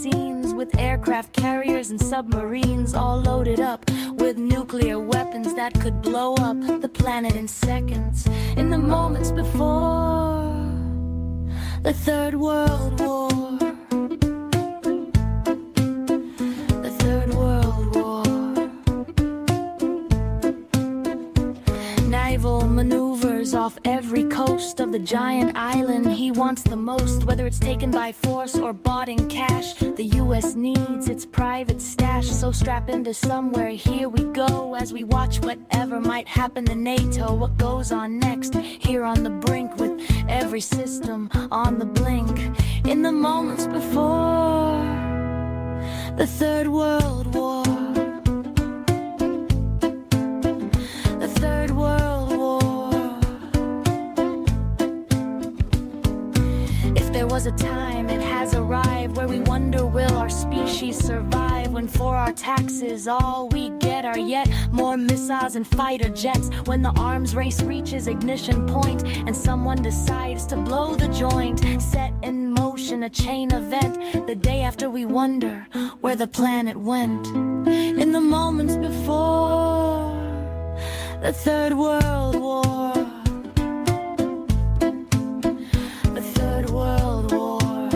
scenes with aircraft carriers and submarines all loaded up with nuclear weapons that could blow up the planet in seconds. In the moments before the Third World War. The Third World War. Naval maneuvers off every coast of the giant island he wants the most, whether it's taken by force or bought in cash. The U.S. needs its private stash, so strap into somewhere, here we go, as we watch whatever might happen to NATO. What goes on next, here on the brink, with every system on the blink. In the moments before the Third World War. The Third World War. If there was a time, it has arrived, where we wonder, will our species survive, when for our taxes all we get are yet more missiles and fighter jets, when the arms race reaches ignition point and someone decides to blow the joint, set in motion a chain event, the day after we wonder where the planet went. In the moments before the Third World War. The Third World War.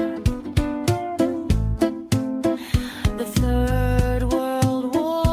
The Third World War.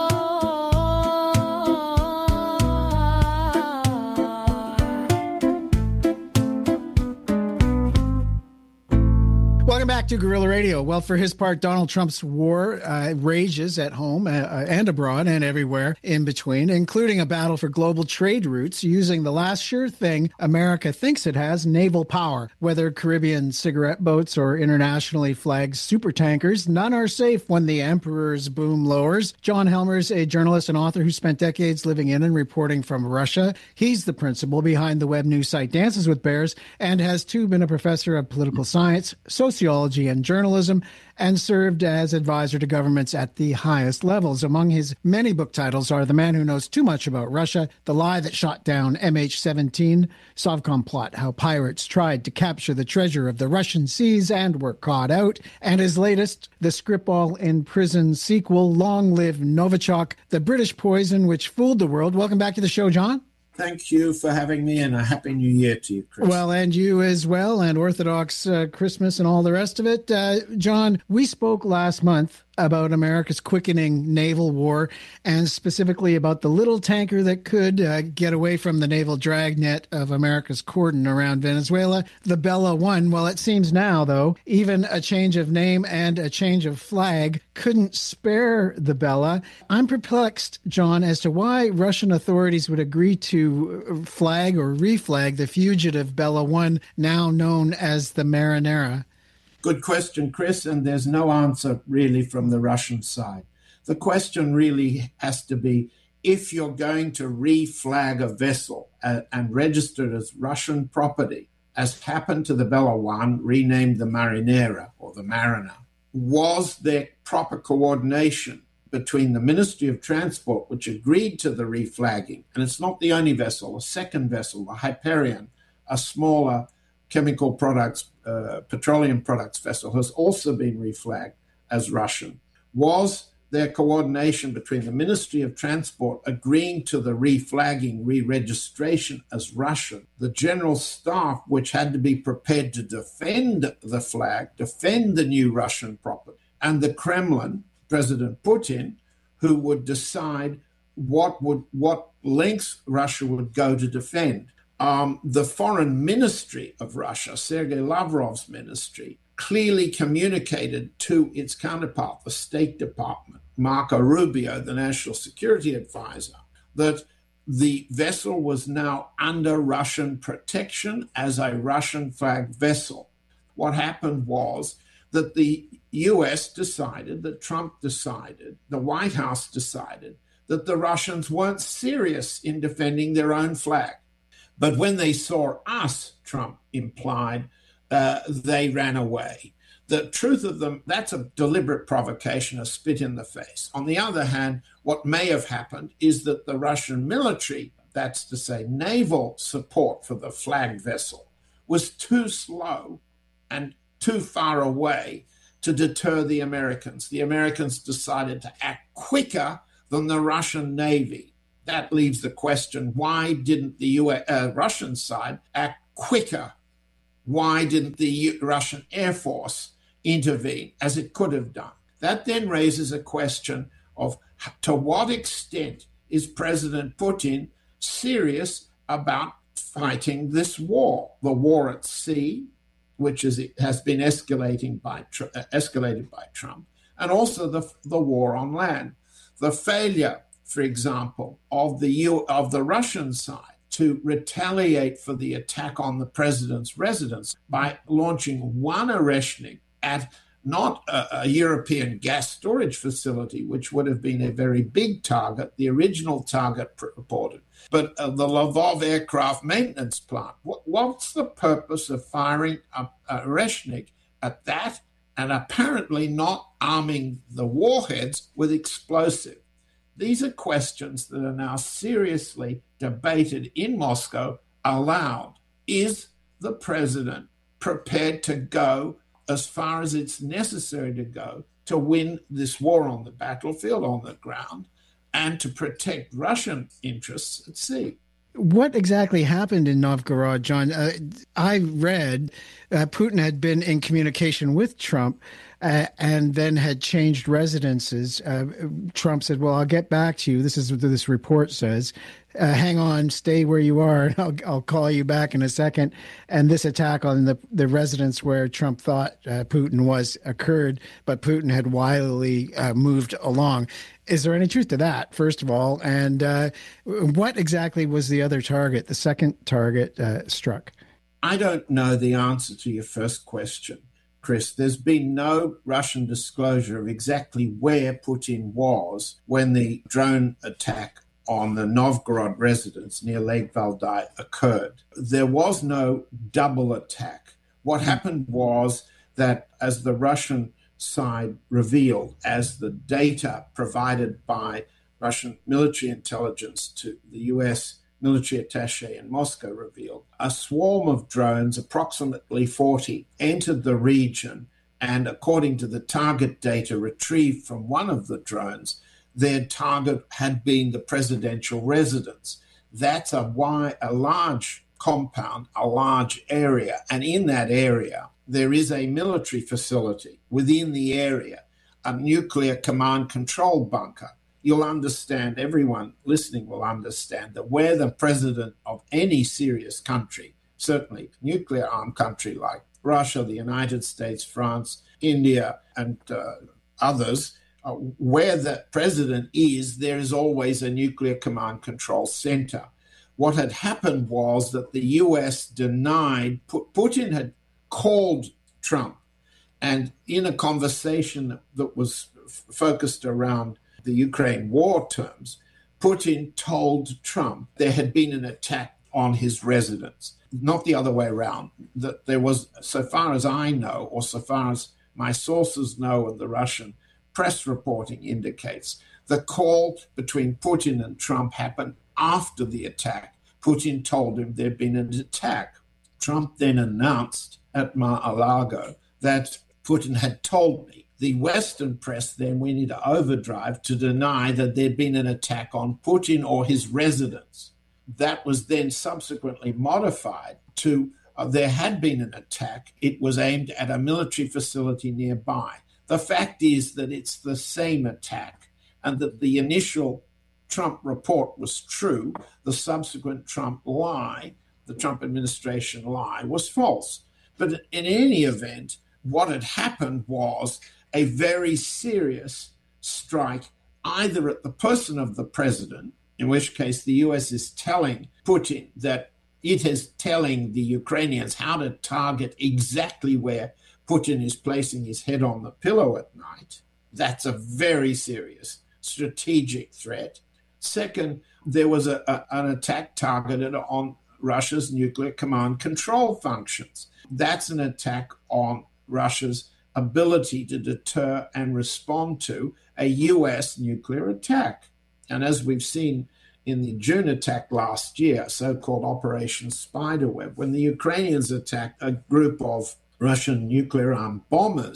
Welcome back to Guerrilla Radio. Well, for his part, Donald Trump's war rages at home and abroad and everywhere in between, including a battle for global trade routes using the last sure thing America thinks it has, naval power. Whether Caribbean cigarette boats or internationally flagged supertankers, none are safe when the emperor's boom lowers. John Helmers, a journalist and author who spent decades living in and reporting from Russia. He's the principal behind the web news site Dances with Bears and has too been a professor of political science, sociology, and journalism, and served as advisor to governments at the highest levels. Among his many book titles are The Man Who Knows Too Much About Russia, The Lie That Shot Down MH17, Sovcom Plot, How Pirates Tried to Capture the Treasure of the Russian Seas and Were Caught Out, and his latest, the Skripal in Prison sequel, Long Live Novichok, The British Poison Which Fooled the World. Welcome back to the show, John. Thank you for having me, and a Happy New Year to you, Chris. Well, and you as well, and Orthodox Christmas and all the rest of it. John, we spoke last month about America's quickening naval war, and specifically about the little tanker that could get away from the naval dragnet of America's cordon around Venezuela, the Bella One. Well, it seems now, though, even a change of name and a change of flag couldn't spare the Bella. I'm perplexed, John, as to why Russian authorities would agree to flag or reflag the fugitive Bella One, now known as the Marinera. Good question, Chris, and there's no answer really from the Russian side. The question really has to be, if you're going to reflag a vessel and register it as Russian property, as happened to the Bella One, renamed the Marinera or the Mariner, was there proper coordination between the Ministry of Transport, which agreed to the reflagging, and it's not the only vessel, a second vessel, the Hyperion, a smaller chemical products, petroleum products vessel, has also been reflagged as Russian. Was there coordination between the Ministry of Transport agreeing to the reflagging, re-registration as Russian, the General Staff, which had to be prepared to defend the flag, defend the new Russian property, and the Kremlin, President Putin, who would decide what lengths Russia would go to defend? The foreign ministry of Russia, Sergei Lavrov's ministry, clearly communicated to its counterpart, the State Department, Marco Rubio, the national security advisor, that the vessel was now under Russian protection as a Russian flagged vessel. What happened was that the US decided, that Trump decided, the White House decided that the Russians weren't serious in defending their own flag. But when they saw us, Trump implied, they ran away. The truth of them, that's a deliberate provocation, a spit in the face. On the other hand, what may have happened is that the Russian military, that's to say naval support for the flagged vessel, was too slow and too far away to deter the Americans. The Americans decided to act quicker than the Russian Navy. That leaves the question, why didn't the Russian side act quicker? Why didn't the Russian Air Force intervene as it could have done? That then raises a question of to what extent is President Putin serious about fighting this war, the war at sea, which has been escalated by Trump, and also the war on land. The failure, for example, of the Russian side to retaliate for the attack on the president's residence by launching one Oreshnik at not a European gas storage facility, which would have been a very big target, the original target reported, but the Lvov aircraft maintenance plant. What's the purpose of firing a Oreshnik at that and apparently not arming the warheads with explosive? These are questions that are now seriously debated in Moscow aloud. Is the president prepared to go as far as it's necessary to go to win this war on the battlefield, on the ground, and to protect Russian interests at sea? What exactly happened in Novgorod, John? I read Putin had been in communication with Trump and then had changed residences. Trump said, well, I'll get back to you. This is what this report says. Hang on, stay where you are, and I'll call you back in a second. And this attack on the residence where Trump thought Putin was occurred, but Putin had wildly moved along. Is there any truth to that, first of all? And what exactly was the other target, the second target struck? I don't know the answer to your first question, Chris. There's been no Russian disclosure of exactly where Putin was when the drone attack on the Novgorod residence near Lake Valdai occurred. There was no double attack. What happened was that, as the Russian side revealed, as the data provided by Russian military intelligence to the US military attaché in Moscow revealed, a swarm of drones, approximately 40, entered the region, and according to the target data retrieved from one of the drones, their target had been the presidential residence. That's a large compound, a large area, and in that area, there is a military facility within the area, a nuclear command control bunker. You'll understand, everyone listening will understand, that where the president of any serious country, certainly nuclear armed country like Russia, the United States, France, India, and others, where the president is, there is always a nuclear command control center. What had happened was that the US denied, Putin had called Trump, and in a conversation that was focused around the Ukraine war terms, Putin told Trump there had been an attack on his residence, not the other way around, that there was, so far as I know, or so far as my sources know and the Russian press reporting indicates, the call between Putin and Trump happened after the attack. Putin told him there'd been an attack. Trump then announced at Mar-a-Lago that Putin had told me. The Western press then went into overdrive to deny that there'd been an attack on Putin or his residence. That was then subsequently modified to there had been an attack. It was aimed at a military facility nearby. The fact is that it's the same attack, and that the initial Trump report was true. The subsequent Trump lie, the Trump administration lie, was false. But in any event, what had happened was a very serious strike, either at the person of the president, in which case the US is telling Putin that it is telling the Ukrainians how to target exactly where Putin is placing his head on the pillow at night. That's a very serious strategic threat. Second, there was an attack targeted on Russia's nuclear command control functions. That's an attack on Russia's ability to deter and respond to a US nuclear attack. And as we've seen in the June attack last year, so-called Operation Spiderweb, when the Ukrainians attacked a group of Russian nuclear-armed bombers,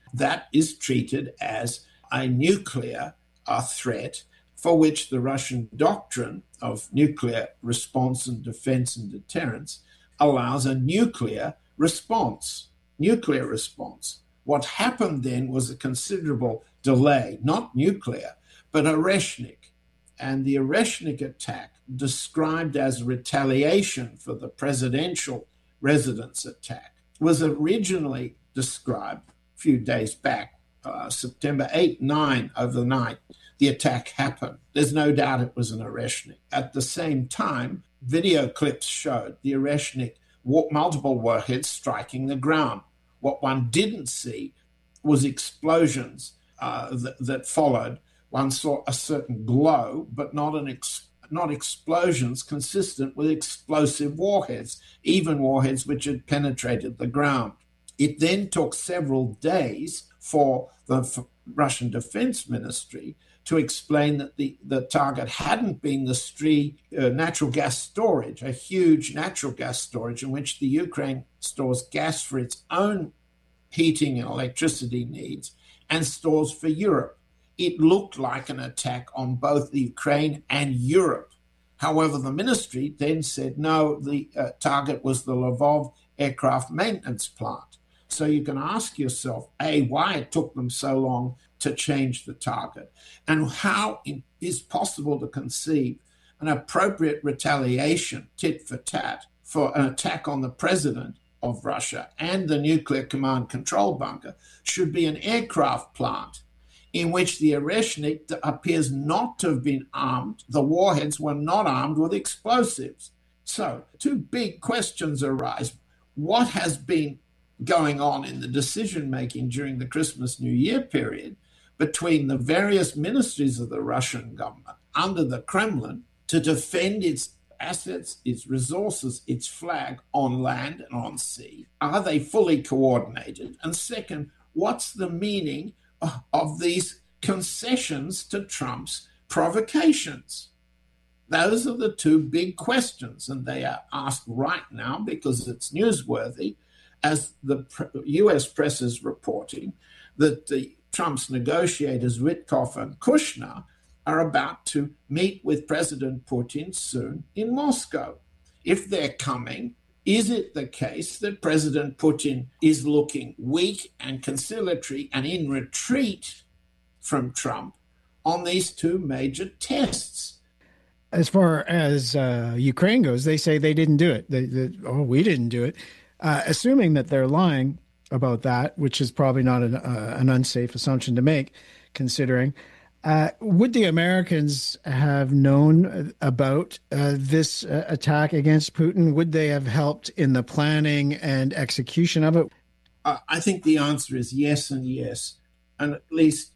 that is treated as a nuclear threat for which the Russian doctrine of nuclear response and defense and deterrence allows a nuclear response. What happened then was a considerable delay, not nuclear, but Oreshnik. And the Oreshnik attack, described as retaliation for the presidential residence attack, was originally described a few days back, September 8, 9, overnight. The attack happened. There's no doubt it was an Oreshnik. At the same time, video clips showed the Oreshnik multiple warheads striking the ground. What one didn't see was explosions that followed. One saw a certain glow, but not explosions consistent with explosive warheads, even warheads which had penetrated the ground. It then took several days for the Russian Defense Ministry to explain that the target hadn't been the Stry natural gas storage, a huge natural gas storage in which the Ukraine stores gas for its own heating and electricity needs and stores for Europe. It looked like an attack on both the Ukraine and Europe. However, the ministry then said, no, the target was the Lvov aircraft maintenance plant. So you can ask yourself, A, why it took them so long to change the target, and how it is possible to conceive an appropriate retaliation, tit for tat, for an attack on the president of Russia and the nuclear command control bunker should be an aircraft plant in which the Oreshnik appears not to have been armed. The warheads were not armed with explosives. So two big questions arise. What has been going on in the decision-making during the Christmas-New Year period between the various ministries of the Russian government under the Kremlin to defend its assets, its resources, its flag on land and on sea? Are they fully coordinated? And second, what's the meaning of these concessions to Trump's provocations? Those are the two big questions, and they are asked right now because it's newsworthy, as the U.S. press is reporting that Trump's negotiators, Witkoff and Kushner, are about to meet with President Putin soon in Moscow. If they're coming, is it the case that President Putin is looking weak and conciliatory and in retreat from Trump on these two major tests? As far as Ukraine goes, they say they didn't do it. We didn't do it. Assuming that they're lying about that, which is probably not an unsafe assumption to make, considering, would the Americans have known about this attack against Putin? Would they have helped in the planning and execution of it? I think the answer is yes and yes. And at least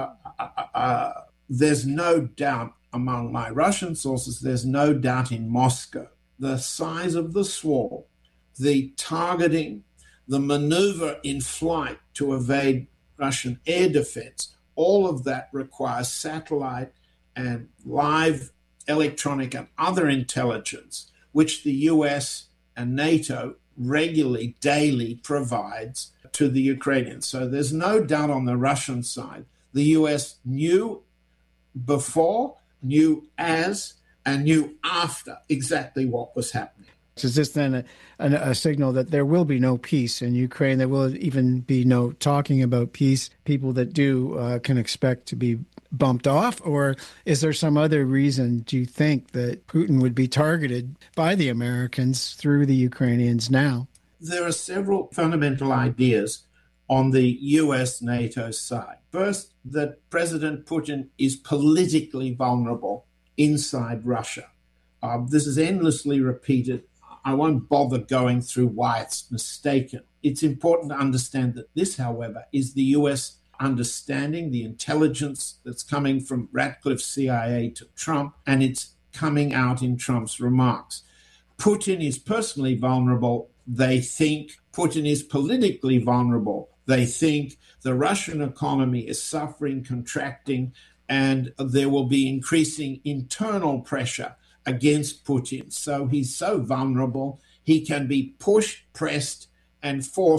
there's no doubt among my Russian sources, there's no doubt in Moscow. The size of the swarm, the targeting, the maneuver in flight to evade Russian air defense, all of that requires satellite and live electronic and other intelligence, which the US and NATO regularly, daily provides to the Ukrainians. So there's no doubt on the Russian side. The US knew before, knew as, and knew after exactly what was happening. Is this then a signal that there will be no peace in Ukraine? There will even be no talking about peace. People that do can expect to be bumped off? Or is there some other reason, do you think, that Putin would be targeted by the Americans through the Ukrainians now? There are several fundamental ideas on the US-NATO side. First, that President Putin is politically vulnerable inside Russia. This is endlessly repeated. I won't bother going through why it's mistaken. It's important to understand that this, however, is the US understanding, the intelligence that's coming from Ratcliffe CIA to Trump, and it's coming out in Trump's remarks. Putin is personally vulnerable. They think Putin is politically vulnerable. They think the Russian economy is suffering, contracting, and there will be increasing internal pressure against Putin. So he's so vulnerable, he can be pushed, pressed, and forced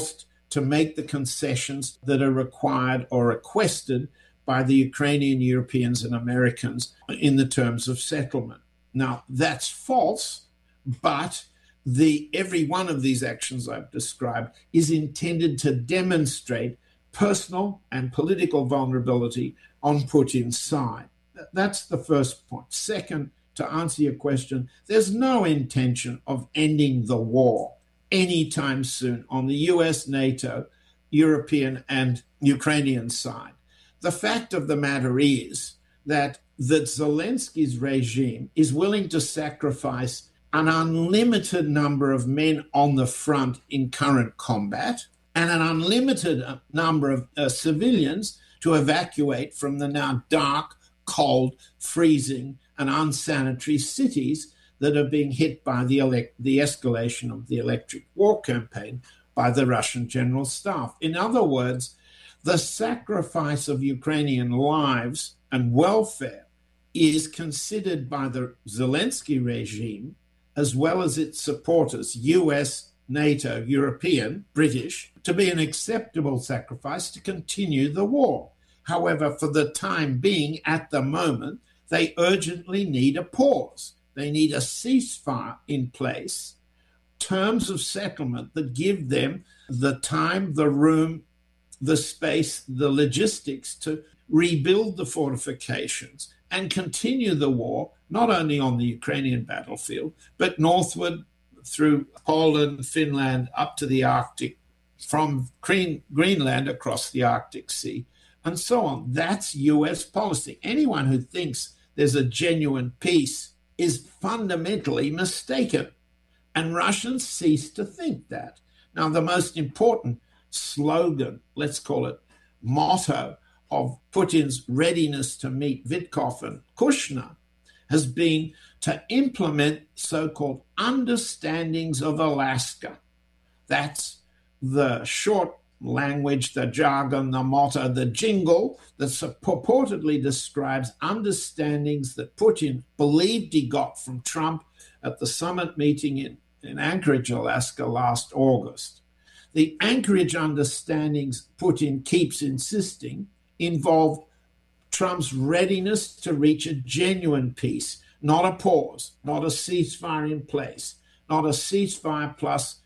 to make the concessions that are required or requested by the Ukrainian, Europeans, and Americans in the terms of settlement. Now, that's false, but every one of these actions I've described is intended to demonstrate personal and political vulnerability on Putin's side. That's the first point. Second, to answer your question, there's no intention of ending the war anytime soon on the US, NATO, European, and Ukrainian side. The fact of the matter is that Zelensky's regime is willing to sacrifice an unlimited number of men on the front in current combat and an unlimited number of civilians to evacuate from the now dark, cold, freezing, and unsanitary cities that are being hit by the escalation of the electric war campaign by the Russian General Staff. In other words, the sacrifice of Ukrainian lives and welfare is considered by the Zelensky regime, as well as its supporters, US, NATO, European, British, to be an acceptable sacrifice to continue the war. However, for the time being, at the moment, they urgently need a pause. They need a ceasefire in place, terms of settlement that give them the time, the room, the space, the logistics to rebuild the fortifications and continue the war, not only on the Ukrainian battlefield, but northward through Poland, Finland, up to the Arctic, from Greenland across the Arctic Sea, and so on. That's US policy. Anyone who thinks there's a genuine peace is fundamentally mistaken. And Russians cease to think that. Now, the most important slogan, let's call it motto, of Putin's readiness to meet Witkoff and Kushner has been to implement so-called understandings of Alaska. That's the short language, the jargon, the motto, the jingle that purportedly describes understandings that Putin believed he got from Trump at the summit meeting in Anchorage, Alaska last August. The Anchorage understandings Putin keeps insisting involve Trump's readiness to reach a genuine peace, not a pause, not a ceasefire in place, not a ceasefire plus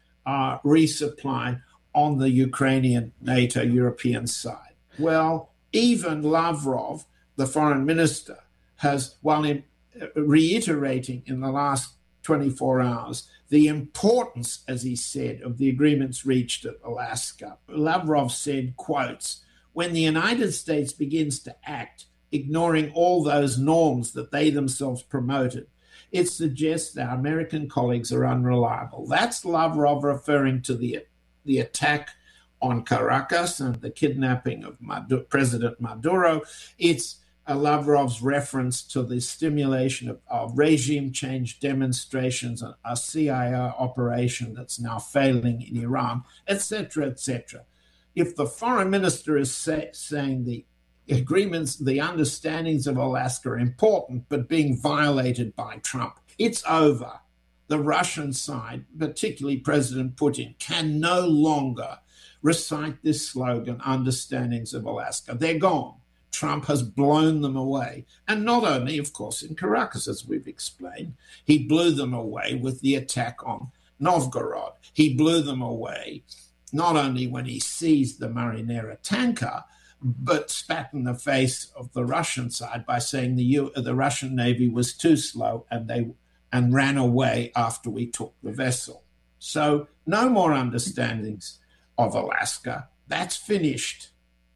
resupply on the Ukrainian, NATO, European side. Well, even Lavrov, the foreign minister, has, while reiterating in the last 24 hours the importance, as he said, of the agreements reached at Alaska. Lavrov said, quotes, "When the United States begins to act, ignoring all those norms that they themselves promoted, it suggests our American colleagues are unreliable." That's Lavrov referring to the attack on Caracas and the kidnapping of President Maduro. It's Lavrov's reference to the stimulation of regime change demonstrations, a CIA operation that's now failing in Iran, etc., etc. If the foreign minister is saying the agreements, the understandings of Alaska are important, but being violated by Trump, it's over. The Russian side, particularly President Putin, can no longer recite this slogan, understandings of Alaska. They're gone. Trump has blown them away. And not only, of course, in Caracas, as we've explained, he blew them away with the attack on Novgorod. He blew them away not only when he seized the Marinera tanker, but spat in the face of the Russian side by saying the Russian Navy was too slow and ran away after we took the vessel. So no more understandings of Alaska. That's finished.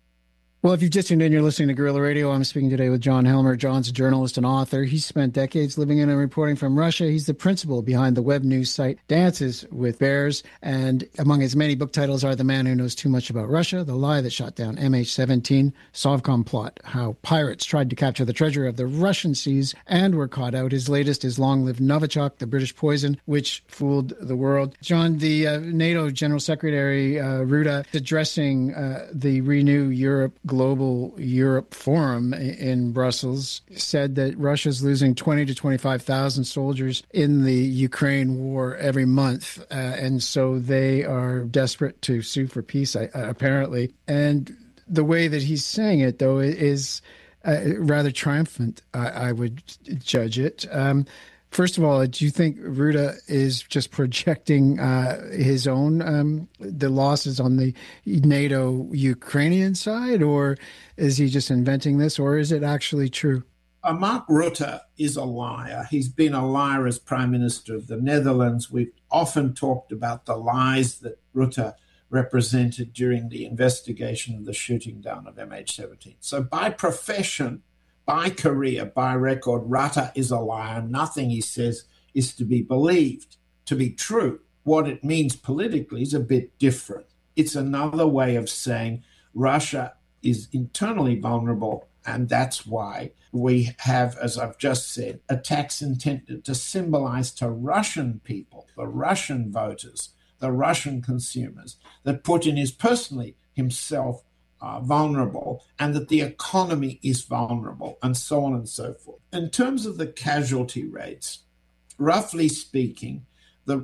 Well, if you've just tuned in, you're listening to Guerrilla Radio. I'm speaking today with John Helmer. John's a journalist and author. He's spent decades living in and reporting from Russia. He's the principal behind the web news site Dances with Bears. And among his many book titles are The Man Who Knows Too Much About Russia, The Lie That Shot Down MH17, Sovcom Plot, How Pirates Tried to Capture the Treasure of the Russian Seas and Were Caught Out. His latest is Long Live Novichok, The British Poison, Which Fooled the World. John, the NATO General Secretary, Ruda, addressing the Renew Europe Global Europe Forum in Brussels said that Russia's losing 20 to 25,000 soldiers in the Ukraine war every month. And so they are desperate to sue for peace, apparently. And the way that he's saying it, though, is rather triumphant, I would judge it. First of all, do you think Rutte is just projecting his own, the losses on the NATO-Ukrainian side, or is he just inventing this, or is it actually true? Mark Rutte is a liar. He's been a liar as Prime Minister of the Netherlands. We've often talked about the lies that Rutte represented during the investigation of the shooting down of MH17. So by profession, by career, by record, Rutte is a liar. Nothing he says is to be believed, to be true. What it means politically is a bit different. It's another way of saying Russia is internally vulnerable, and that's why we have, as I've just said, attacks intended to symbolize to Russian people, the Russian voters, the Russian consumers, that Putin is personally himself vulnerable, and that the economy is vulnerable, and so on and so forth. In terms of the casualty rates, roughly speaking, the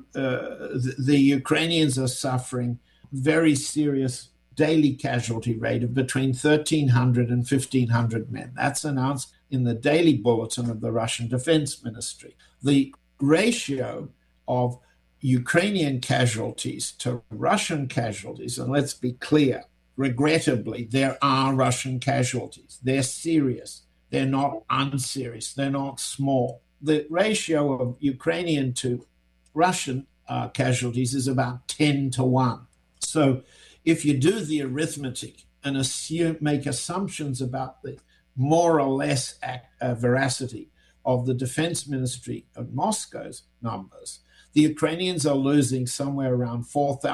Ukrainians are suffering very serious daily casualty rate of between 1,300 and 1,500 men. That's announced in the daily bulletin of the Russian Defense Ministry. The ratio of Ukrainian casualties to Russian casualties, and let's be clear, regrettably, there are Russian casualties. They're serious. They're not unserious. They're not small. The ratio of Ukrainian to Russian casualties is about 10 to 1. So if you do the arithmetic and make assumptions about the more or less veracity of the Defense Ministry of Moscow's numbers, the Ukrainians are losing somewhere around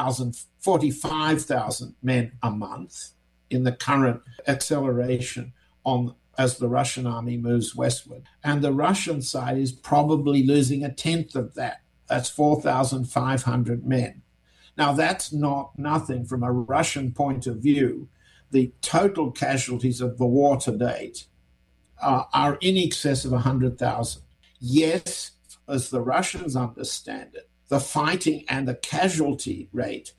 45,000 men a month in the current acceleration as the Russian army moves westward. And the Russian side is probably losing a tenth of that. That's 4,500 men. Now, that's not nothing from a Russian point of view. The total casualties of the war to date are in excess of 100,000. Yes, as the Russians understand it, the fighting and the casualty rate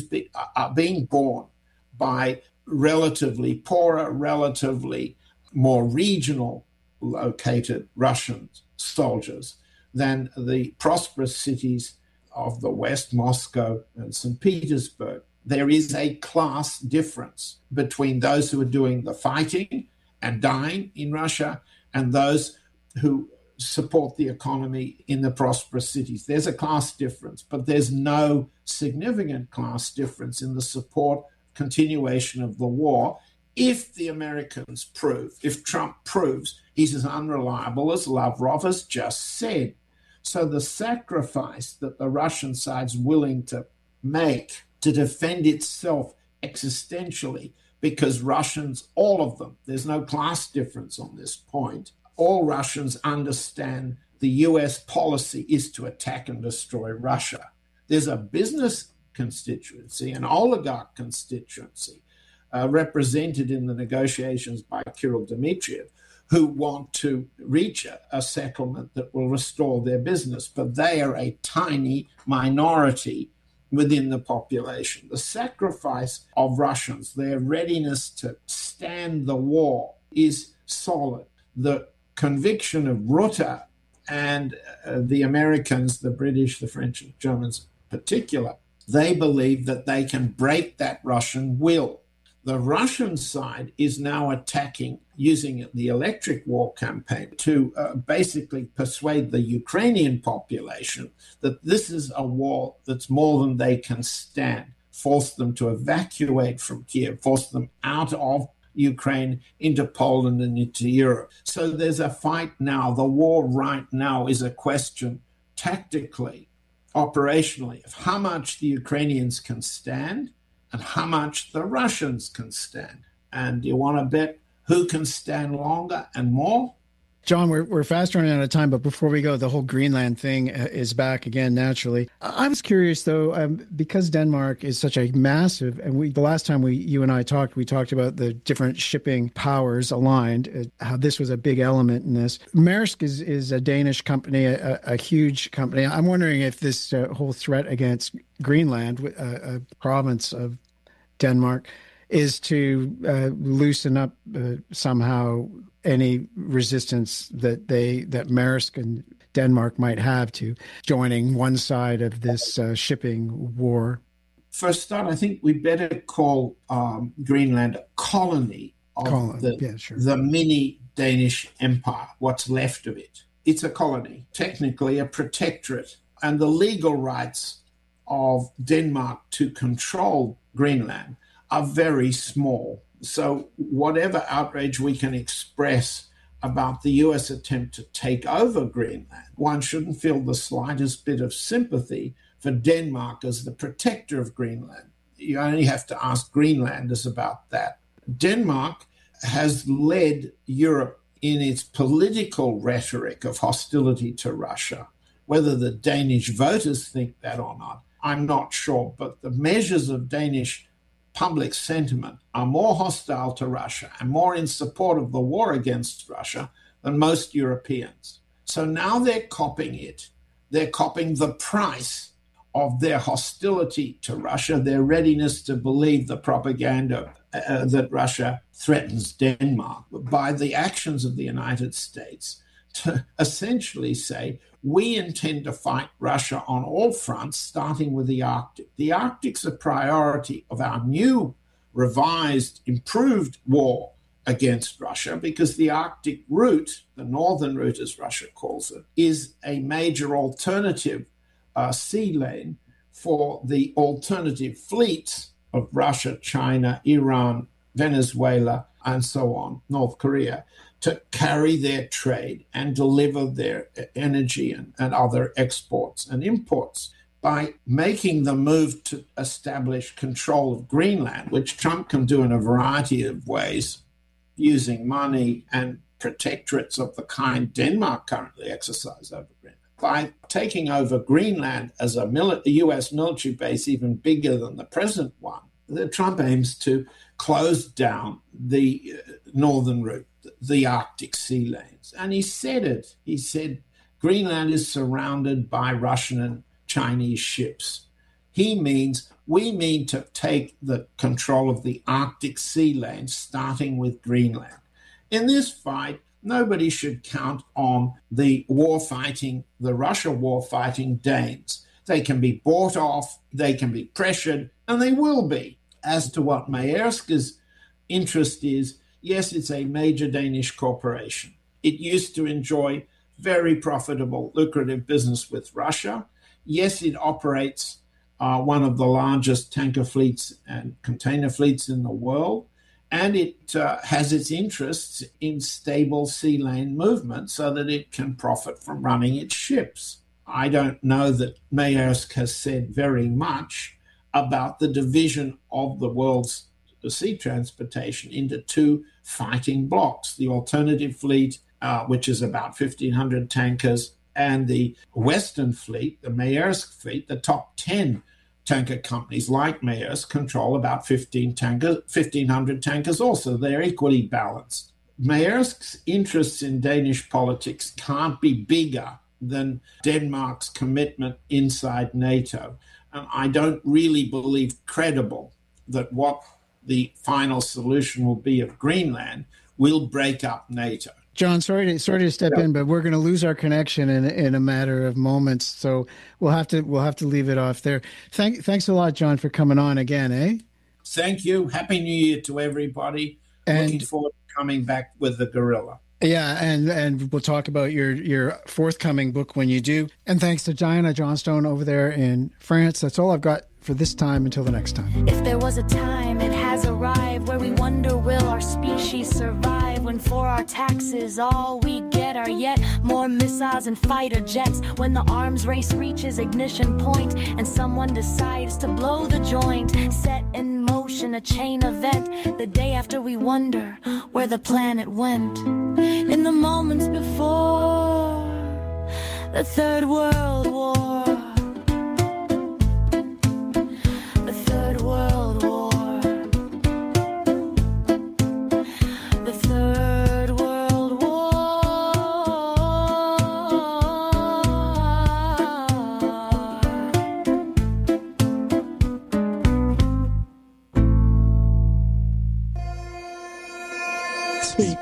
are being borne by relatively poorer, relatively more regional located Russian soldiers than the prosperous cities of the West, Moscow and St. Petersburg. There is a class difference between those who are doing the fighting and dying in Russia and those who support the economy in the prosperous cities. There's a class difference, but there's no significant class difference in the support continuation of the war if the Americans prove, if Trump proves he's as unreliable as Lavrov has just said. So the sacrifice that the Russian side's willing to make to defend itself existentially, because Russians, all of them, there's no class difference on this point, all Russians understand the US policy is to attack and destroy Russia. There's a business constituency, an oligarch constituency, represented in the negotiations by Kirill Dmitriev, who want to reach a settlement that will restore their business, but they are a tiny minority within the population. The sacrifice of Russians, their readiness to stand the war, is solid. The conviction of Rutte and the Americans, the British, the French, and Germans in particular, they believe that they can break that Russian will. The Russian side is now attacking, using the electric war campaign to basically persuade the Ukrainian population that this is a war that's more than they can stand, force them to evacuate from Kiev, force them out of Ukraine into Poland and into Europe. So there's a fight now. The war right now is a question tactically, operationally, of how much the Ukrainians can stand and how much the Russians can stand. And you want to bet who can stand longer and more? John, we're fast running out of time, but before we go, the whole Greenland thing is back again, naturally. I was curious, though, because Denmark is such a massive, and the last time you and I talked, we talked about the different shipping powers aligned, how this was a big element in this. Maersk is a Danish company, a huge company. I'm wondering if this whole threat against Greenland, a province of Denmark, is to loosen up somehow any resistance that Maersk and Denmark might have to joining one side of this shipping war. For a start, I think we better call Greenland a colony of the mini Danish empire, what's left of it. It's a colony, technically a protectorate, and the legal rights of Denmark to control Greenland are very small. So whatever outrage we can express about the US attempt to take over Greenland, one shouldn't feel the slightest bit of sympathy for Denmark as the protector of Greenland. You only have to ask Greenlanders about that. Denmark has led Europe in its political rhetoric of hostility to Russia. Whether the Danish voters think that or not, I'm not sure, but the measures of Danish public sentiment are more hostile to Russia and more in support of the war against Russia than most Europeans. So now they're copying it. They're copying the price of their hostility to Russia, their readiness to believe the propaganda that Russia threatens Denmark by the actions of the United States to essentially say, we intend to fight Russia on all fronts, starting with the Arctic. The Arctic's a priority of our new, revised, improved war against Russia because the Arctic route, the northern route as Russia calls it, is a major alternative sea lane for the alternative fleets of Russia, China, Iran, Venezuela, and so on, North Korea, to carry their trade and deliver their energy and other exports and imports. By making the move to establish control of Greenland, which Trump can do in a variety of ways, using money and protectorates of the kind Denmark currently exercise over Greenland. By taking over Greenland as a U.S. military base even bigger than the present one, Trump aims to close down the northern route, the Arctic sea lanes. And he said it. He said Greenland is surrounded by Russian and Chinese ships. He means we mean to take the control of the Arctic sea lanes, starting with Greenland. In this fight, nobody should count on the Russia war-fighting Danes. They can be bought off, they can be pressured, and they will be. As to what Maersk's interest is, yes, it's a major Danish corporation. It used to enjoy very profitable, lucrative business with Russia. Yes, it operates one of the largest tanker fleets and container fleets in the world, and it has its interests in stable sea lane movement so that it can profit from running its ships. I don't know that Maersk has said very much about the division of the world's sea transportation into two fighting blocks, the alternative fleet, which is about 1,500 tankers, and the Western fleet, the Maersk fleet. The top 10 tanker companies like Maersk control about 1,500 tankers also. They're equally balanced. Maersk's interests in Danish politics can't be bigger than Denmark's commitment inside NATO. And I don't really believe credible that what the final solution will be of Greenland will break up NATO. John, sorry to step in, but we're going to lose our connection in a matter of moments, so we'll have to leave it off there. Thanks a lot, John, for coming on again, eh? Thank you. Happy New Year to everybody. And looking forward to coming back with the Gorilla. Yeah, and we'll talk about your forthcoming book when you do. And thanks to Diana Johnstone over there in France. That's all I've got for this time. Until the next time. If there was a time, it has arrived where we wonder, will our species survive? When for our taxes all we get are yet more missiles and fighter jets. When the arms race reaches ignition point and someone decides to blow the joint, set in motion a chain event the day after we wonder where the planet went. In the moments before the Third World War.